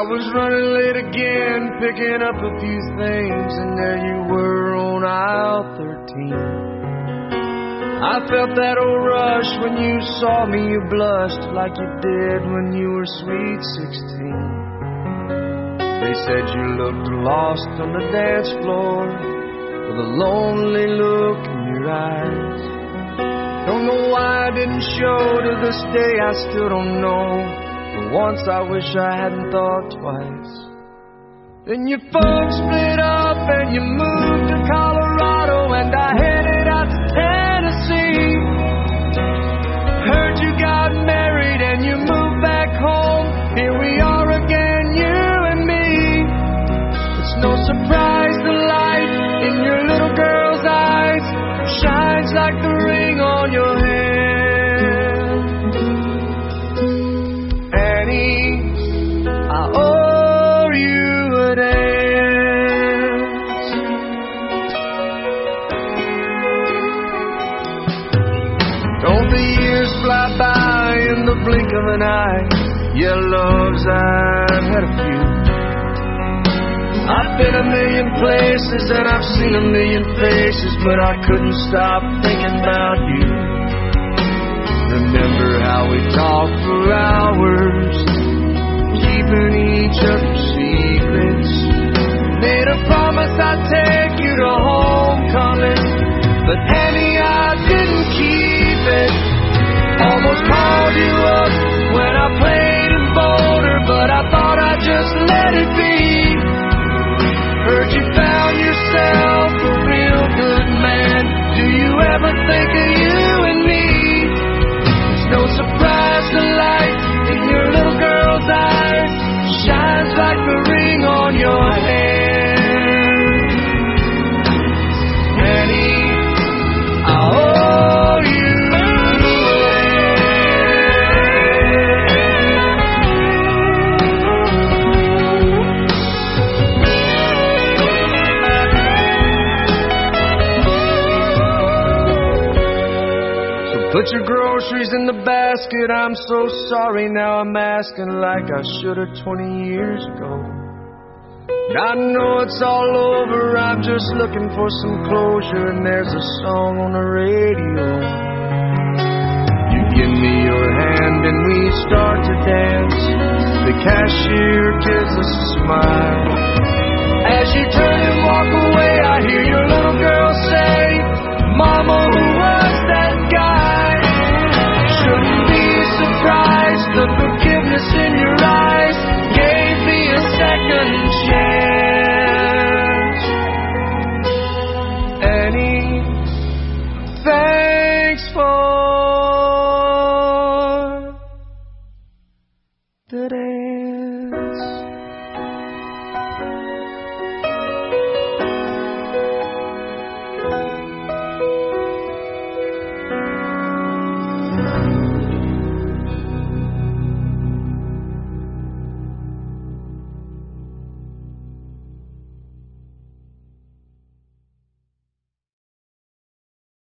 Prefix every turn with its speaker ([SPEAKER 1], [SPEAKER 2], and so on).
[SPEAKER 1] I was running late again, picking up a few things, and there you were on aisle 13. I felt that old rush when you saw me. You blushed like you did when you were sweet 16. They said you looked lost on the dance floor with a lonely look in your eyes. Don't know why I didn't show. To this day I still don't know. But once I wish I hadn't thought twice. Then your folks split up and you moved to Colorado, and I headed out to Tennessee. Heard you got married and you moved back home. Here we are again, you and me. It's no surprise the light in your little girl's eyes shines like the ring on your hand. Annie, I owe you a dance. Don't the years fly by in the blink of an eye? Yeah, loves, I've had a few. I've been a million places and I've seen a million faces, but I couldn't stop thinking about you. Remember how we talked for hours, keeping each other's secrets. Made a promise I'd take you to homecoming, but Annie, I didn't keep it. Almost called you up when I played in Boulder, but I thought I'd just let it be. Heard you found yourself a real good man. Do you ever think of you and me? It's no surprise the light in your little girl's eyes shines like the ring on your hand. Annie, I owe you. Put your groceries in the basket. I'm so sorry, now I'm asking like I should have 20 years ago. I know it's all over, I'm just looking for some closure, and there's a song on the radio. You give me your hand and we start to dance. The cashier gives us a smile. As you turn and walk away, I hear your little girl say, Mama,